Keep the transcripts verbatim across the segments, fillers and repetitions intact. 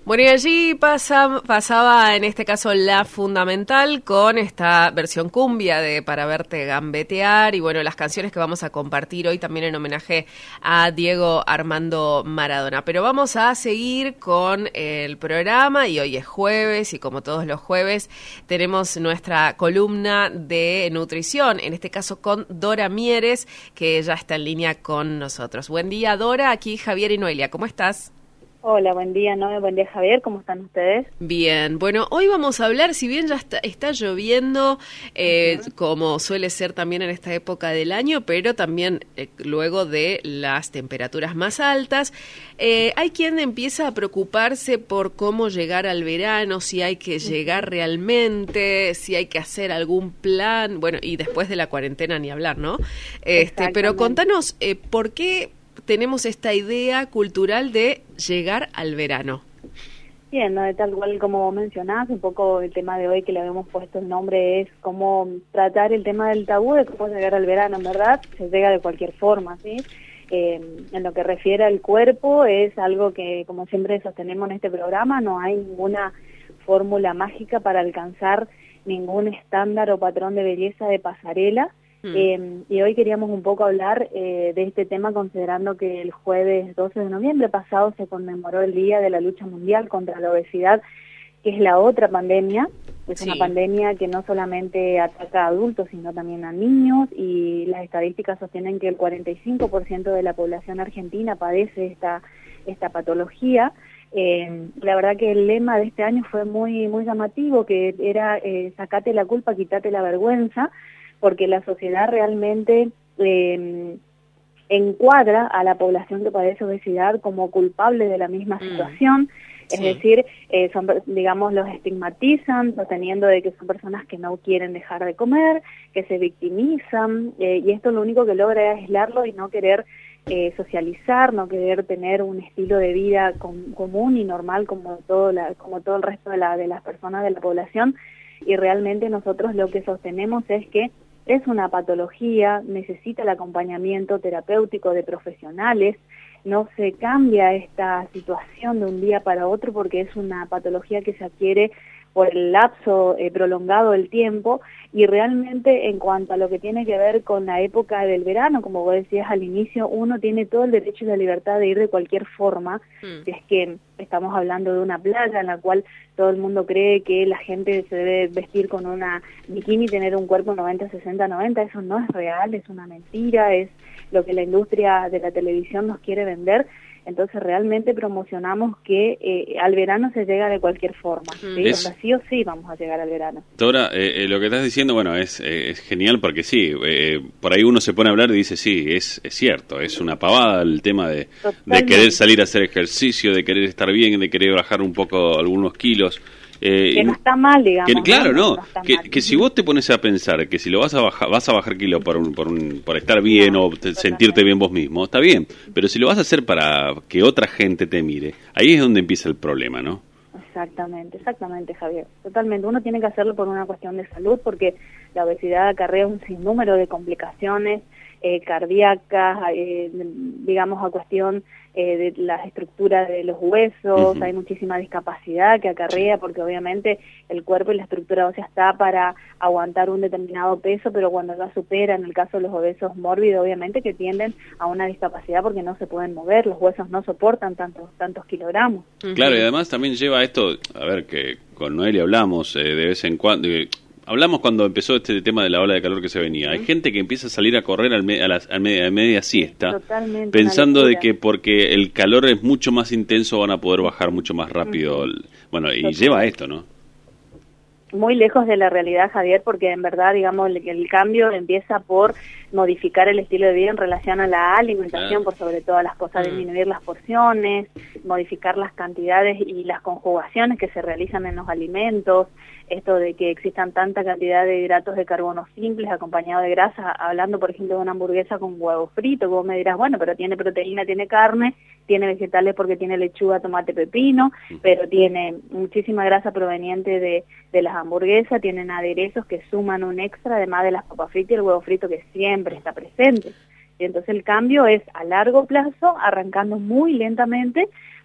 Bueno, y allí pasa, pasaba en este caso La Fundamental con esta versión cumbia de Para Verte Gambetear y bueno, las canciones que vamos a compartir hoy también en homenaje a Diego Armando Maradona. Pero vamos a seguir con el programa y hoy es jueves y como todos los jueves tenemos nuestra columna de nutrición, en este caso con Dora Mieres, que ya está en línea con nosotros. Buen día, Dora, aquí Javier y Noelia, ¿cómo estás? Hola, buen día, Noé, buen día, Javier, ¿cómo están ustedes? Bien, bueno, hoy vamos a hablar, si bien ya está, está lloviendo, eh, uh-huh. como suele ser también en esta época del año, pero también eh, luego de las temperaturas más altas, eh, hay quien empieza a preocuparse por cómo llegar al verano, si hay que uh-huh. llegar realmente, si hay que hacer algún plan, bueno, y después de la cuarentena ni hablar, ¿no? Este, pero contanos, eh, ¿por qué tenemos esta idea cultural de llegar al verano? Bien, ¿no? Tal cual como mencionás, un poco el tema de hoy que le habíamos puesto el nombre es cómo tratar el tema del tabú de cómo llegar al verano. En verdad, se llega de cualquier forma, ¿sí? Eh, en lo que refiere al cuerpo, es algo que, como siempre sostenemos en este programa, no hay ninguna fórmula mágica para alcanzar ningún estándar o patrón de belleza de pasarela. Mm. Eh, y hoy queríamos un poco hablar eh, de este tema, considerando que el jueves doce de noviembre pasado se conmemoró el Día de la Lucha Mundial contra la Obesidad, que es la otra pandemia. Es sí. una pandemia que no solamente ataca a adultos, sino también a niños, y las estadísticas sostienen que el cuarenta y cinco por ciento de la población argentina padece esta, esta patología. Eh, la verdad que el lema de este año fue muy, muy llamativo, que era eh, sacate la culpa, quítate la vergüenza, porque la sociedad realmente eh, encuadra a la población que padece obesidad como culpable de la misma situación, mm, es sí. decir, eh, son, digamos, los estigmatizan, sosteniendo de que son personas que no quieren dejar de comer, que se victimizan, eh, y esto lo único que logra es aislarlo y no querer eh, socializar, no querer tener un estilo de vida com común y normal como todo, la, como todo el resto de, la, de las personas de la población, y realmente nosotros lo que sostenemos es que es una patología, necesita el acompañamiento terapéutico de profesionales, no se cambia esta situación de un día para otro porque es una patología que se adquiere por el lapso eh, prolongado del tiempo, y realmente en cuanto a lo que tiene que ver con la época del verano, como vos decías al inicio, uno tiene todo el derecho y la libertad de ir de cualquier forma, mm. si es que estamos hablando de una playa en la cual todo el mundo cree que la gente se debe vestir con una bikini y tener un cuerpo noventa, sesenta, noventa, eso no es real, es una mentira, es lo que la industria de la televisión nos quiere vender. Entonces realmente promocionamos que eh, al verano se llega de cualquier forma, ¿sí? Es, o sea, sí o sí vamos a llegar al verano. Dora, eh, eh, lo que estás diciendo, bueno, es, eh, es genial porque sí, eh, por ahí uno se pone a hablar y dice, sí, es, es cierto, es una pavada el tema de, de querer salir a hacer ejercicio, de querer estar bien, de querer bajar un poco algunos kilos. Eh, que no está mal, digamos. Que, claro, no, no, no que, que si vos te pones a pensar que si lo vas a bajar, vas a bajar kilo por un, por un, por estar bien no, o te, sentirte bien vos mismo, está bien, pero si lo vas a hacer para que otra gente te mire, ahí es donde empieza el problema, ¿no? Exactamente, exactamente, Javier. Totalmente, uno tiene que hacerlo por una cuestión de salud, porque la obesidad acarrea un sinnúmero de complicaciones eh, cardíacas, eh, digamos a cuestión eh, de las estructuras de los huesos, uh-huh. hay muchísima discapacidad que acarrea, porque obviamente el cuerpo y la estructura ósea está para aguantar un determinado peso, pero cuando ya supera, en el caso de los obesos mórbidos, obviamente que tienden a una discapacidad porque no se pueden mover, los huesos no soportan tantos, tantos kilogramos. Uh-huh. Claro, y además también lleva esto, a ver, que con Noelia hablamos eh, de vez en cuando... Eh, Hablamos cuando empezó este tema de la ola de calor que se venía. Hay gente que empieza a salir a correr al me, a, las, a, media, a media siesta, totalmente, pensando de que porque el calor es mucho más intenso van a poder bajar mucho más rápido. Uh-huh. Bueno, y totalmente. Lleva a esto, ¿no? Muy lejos de la realidad, Javier, porque en verdad, digamos, el, el cambio empieza por modificar el estilo de vida en relación a la alimentación, claro. por sobre todas las cosas, uh-huh. disminuir las porciones, modificar las cantidades y las conjugaciones que se realizan en los alimentos, esto de que existan tanta cantidad de hidratos de carbono simples acompañados de grasa, hablando por ejemplo de una hamburguesa con huevo frito, vos me dirás, bueno, pero tiene proteína, tiene carne, tiene vegetales porque tiene lechuga, tomate, pepino, pero tiene muchísima grasa proveniente de, de las hamburguesas, tienen aderezos que suman un extra, además de las papas fritas y el huevo frito que siempre está presente. Y entonces el cambio es a largo plazo, arrancando muy lentamente,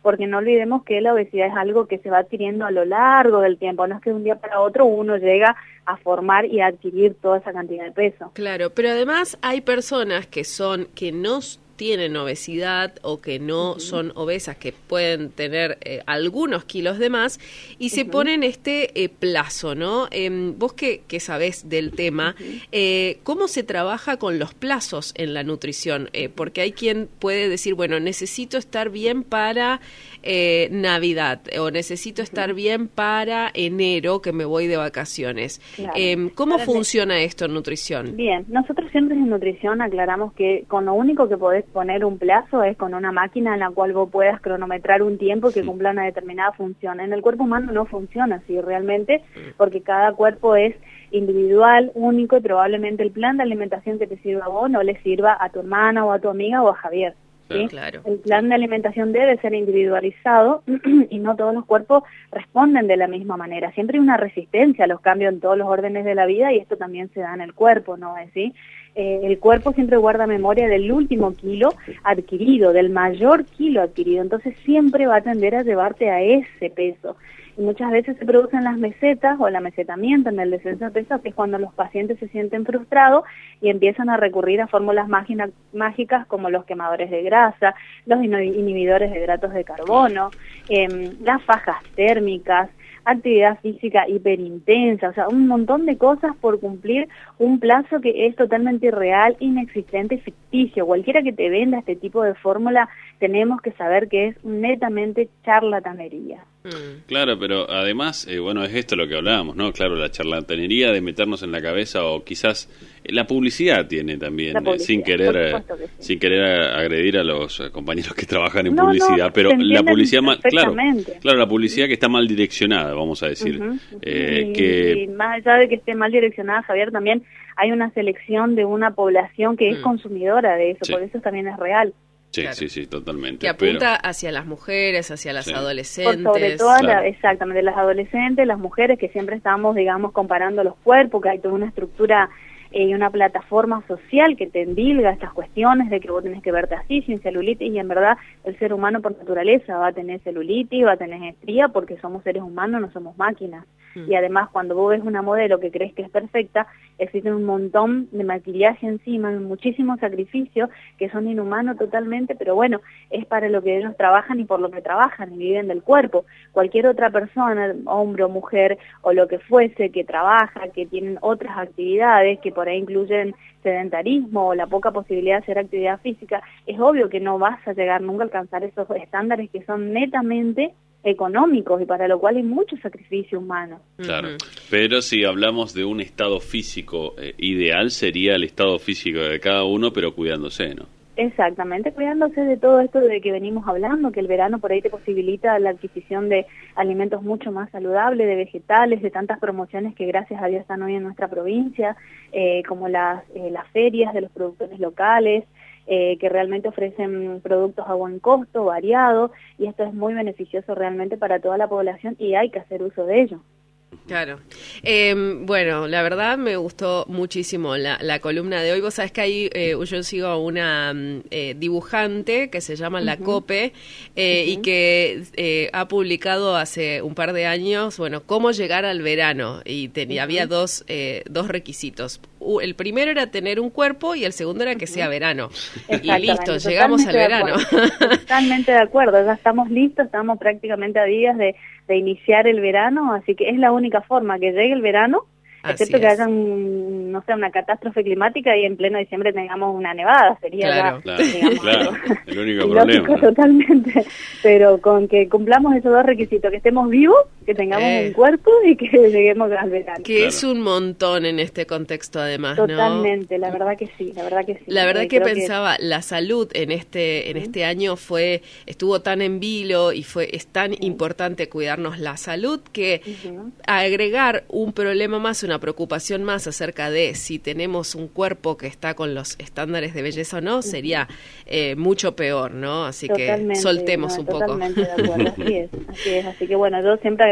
porque no olvidemos que la obesidad es algo que se va adquiriendo a lo largo del tiempo, no es que de un día para otro uno llega a formar y a adquirir toda esa cantidad de peso. Claro, pero además hay personas que son, que no tienen obesidad o que no uh-huh. son obesas, que pueden tener eh, algunos kilos de más y uh-huh. se ponen este eh, plazo, ¿no? Eh, vos que, que sabés del tema, uh-huh. eh, ¿cómo se trabaja con los plazos en la nutrición? Eh, porque hay quien puede decir, bueno, necesito estar bien para eh, Navidad o necesito uh-huh. estar bien para enero que me voy de vacaciones. Claro. Eh, ¿Cómo claro, funciona esto en nutrición? Bien, nosotros siempre en nutrición aclaramos que con lo único que podés poner un plazo es con una máquina en la cual vos puedas cronometrar un tiempo que cumpla una determinada función. En el cuerpo humano no funciona así realmente, porque cada cuerpo es individual, único, y probablemente el plan de alimentación que te sirva a vos no le sirva a tu hermana o a tu amiga o a Javier. ¿sí? Claro. El plan de alimentación debe ser individualizado y no todos los cuerpos responden de la misma manera. Siempre hay una resistencia a los cambios en todos los órdenes de la vida y esto también se da en el cuerpo, ¿no es así? Eh, el cuerpo siempre guarda memoria del último kilo adquirido, del mayor kilo adquirido, entonces siempre va a tender a llevarte a ese peso. Y muchas veces se producen las mesetas o el amesetamiento en el descenso de peso, que es cuando los pacientes se sienten frustrados y empiezan a recurrir a fórmulas mágicas como los quemadores de grasa, los inhibidores de hidratos de carbono, eh, las fajas térmicas, actividad física hiperintensa, o sea, un montón de cosas por cumplir un plazo que es totalmente irreal, inexistente, ficticio. Cualquiera que te venda este tipo de fórmula, tenemos que saber que es netamente charlatanería. Claro, pero además, eh, bueno, es esto lo que hablábamos, ¿no? Claro, la charlatanería de meternos en la cabeza o quizás eh, la publicidad tiene también, eh, sin querer eh, sí. sin querer agredir a los eh, compañeros que trabajan en no, publicidad, no, pero la publicidad mal, claro, claro, la publicidad que está mal direccionada, vamos a decir. Uh-huh, uh-huh. Eh, y, que... y más allá de que esté mal direccionada, Javier, también hay una selección de una población que es uh-huh. consumidora de eso, sí. por eso también es real. Sí, claro. sí, sí, totalmente. Que apunta pero... hacia las mujeres, hacia las sí. adolescentes. Por sobre todo, claro. la, exactamente, las adolescentes, las mujeres, que siempre estamos, digamos, comparando los cuerpos, que hay toda una estructura y eh, una plataforma social que te endilga estas cuestiones de que vos tenés que verte así, sin celulitis, y en verdad el ser humano por naturaleza va a tener celulitis, va a tener estría, porque somos seres humanos, no somos máquinas. Mm. Y además, cuando vos ves una modelo que crees que es perfecta, existen un montón de maquillaje encima, muchísimos sacrificios que son inhumanos totalmente, pero bueno, es para lo que ellos trabajan y por lo que trabajan y viven del cuerpo. Cualquier otra persona, hombre o mujer o lo que fuese, que trabaja, que tienen otras actividades que por ahí incluyen sedentarismo o la poca posibilidad de hacer actividad física, es obvio que no vas a llegar nunca a alcanzar esos estándares que son netamente económicos y para lo cual hay mucho sacrificio humano. Claro, pero si hablamos de un estado físico eh, ideal, sería el estado físico de cada uno, pero cuidándose, ¿no? Exactamente, cuidándose de todo esto de que venimos hablando, que el verano por ahí te posibilita la adquisición de alimentos mucho más saludables, de vegetales, de tantas promociones que gracias a Dios están hoy en nuestra provincia, eh, como las, eh, las ferias de los productores locales, Eh, que realmente ofrecen productos a buen costo, variados, y esto es muy beneficioso realmente para toda la población y hay que hacer uso de ello. Claro. Eh, bueno, la verdad me gustó muchísimo la, la columna de hoy. Vos sabés que ahí eh, yo sigo a una eh, dibujante que se llama uh-huh. La Cope eh, uh-huh. y que eh, ha publicado hace un par de años, bueno, cómo llegar al verano. Y tenía, uh-huh. había dos, eh, dos requisitos. El primero era tener un cuerpo y el segundo era que sea verano. Y listo, llegamos al verano. Totalmente de acuerdo, ya estamos listos, estamos prácticamente a días de, de iniciar el verano, así que es la única forma que llegue el verano, excepto que haya un, no sé, una catástrofe climática y en pleno diciembre tengamos una nevada, sería claro, ya, claro, digamos, claro, el único problema. ¿no? Totalmente, pero con que cumplamos esos dos requisitos, que estemos vivos, que tengamos eh. un cuerpo y que lleguemos al verano. Que claro. es un montón en este contexto además, Totalmente, ¿no? la verdad que sí, la verdad que sí. La verdad eh, que pensaba, que... la salud en este en este año fue estuvo tan en vilo y fue es tan uh-huh. importante cuidarnos la salud que uh-huh. agregar un problema más, una preocupación más acerca de si tenemos un cuerpo que está con los estándares de belleza o no, uh-huh. sería eh, mucho peor, ¿no? Así totalmente, que soltemos no, un totalmente poco. De acuerdo, así es, así es, así que bueno, yo siempre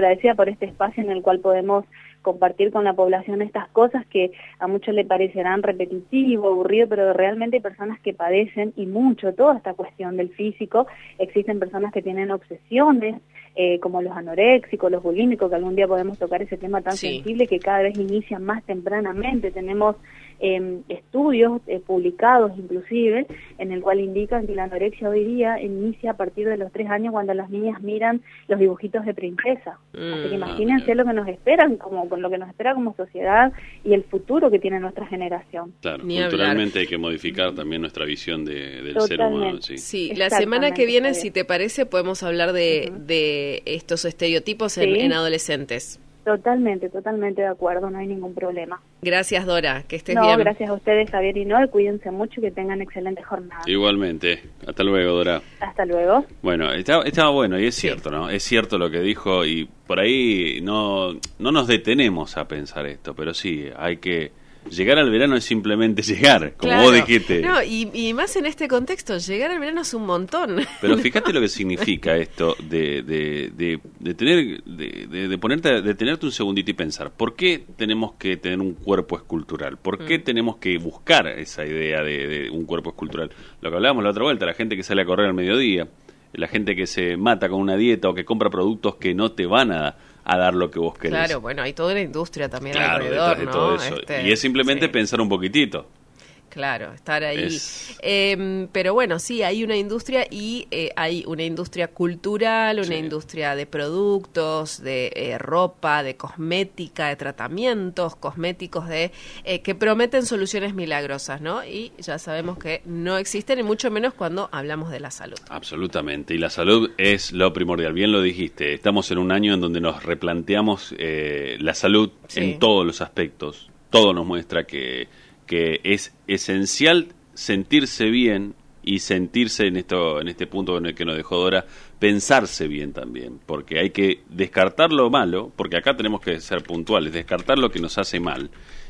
agradecida por este espacio en el cual podemos compartir con la población estas cosas que a muchos le parecerán repetitivo, aburrido, pero realmente hay personas que padecen y mucho toda esta cuestión del físico. Existen personas que tienen obsesiones, eh, como los anoréxicos, los bulímicos, que algún día podemos tocar ese tema tan Sí. sensible que cada vez inicia más tempranamente. Tenemos eh, estudios eh, publicados inclusive en el cual indican que la anorexia hoy día inicia a partir de los tres años cuando las niñas miran los dibujitos de princesa. Mm. Así que imagínense lo que nos esperan, como con lo que nos espera como sociedad y el futuro que tiene nuestra generación. Claro, Ni culturalmente hay que modificar también nuestra visión de, del ser Totalmente. humano. Sí. Sí, la semana que Exactamente, viene, está si bien. te parece, podemos hablar de, Ujú. de estos estereotipos en, Sí. en adolescentes. Totalmente, totalmente de acuerdo, no hay ningún problema. Gracias, Dora, que estés No, bien. gracias a ustedes, Javier y Noel, cuídense mucho y que tengan excelente jornada. Igualmente. Hasta luego, Dora. Hasta luego. Bueno, estaba, estaba bueno y es Sí. cierto, ¿no? Es cierto lo que dijo y por ahí no, no nos detenemos a pensar esto, pero sí, hay que... Llegar al verano es simplemente llegar, como Claro. vos dijiste. No, y, y más en este contexto, llegar al verano es un montón. Pero fíjate lo que significa esto de, de, de, de tener de, de, de ponerte de tenerte un segundito y pensar, ¿por qué tenemos que tener un cuerpo escultural? ¿Por qué Mm. tenemos que buscar esa idea de, de un cuerpo escultural? Lo que hablábamos la otra vuelta, la gente que sale a correr al mediodía, la gente que se mata con una dieta o que compra productos que no te van a, a dar lo que vos querés. Claro, bueno, hay toda una industria también Claro, alrededor, detrás de ¿no? todo eso. Este, y es simplemente sí. pensar un poquitito. Claro, estar ahí. Es- Eh, pero bueno, sí, hay una industria y eh, hay una industria cultural, una Sí. industria de productos, de eh, ropa, de cosmética, de tratamientos cosméticos de eh, que prometen soluciones milagrosas, ¿no? Y ya sabemos que no existen, y mucho menos cuando hablamos de la salud. Absolutamente, y la salud es lo primordial, bien lo dijiste, estamos en un año en donde nos replanteamos eh, la salud Sí. en todos los aspectos, todo nos muestra que, que es esencial sentirse bien y sentirse en esto en este punto en el que nos dejó Dora, pensarse bien también, porque hay que descartar lo malo, porque acá tenemos que ser puntuales, descartar lo que nos hace mal,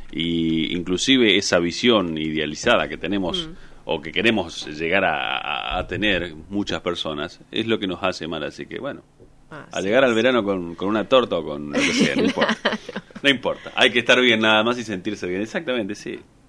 y inclusive esa visión idealizada que tenemos Mm. o que queremos llegar a, a- a tener muchas personas, es lo que nos hace mal, así que bueno, Ah, a sí, llegar al sí. verano con, con una torta o con lo que sea, no importa, no importa, hay que estar bien nada más y sentirse bien, exactamente, sí.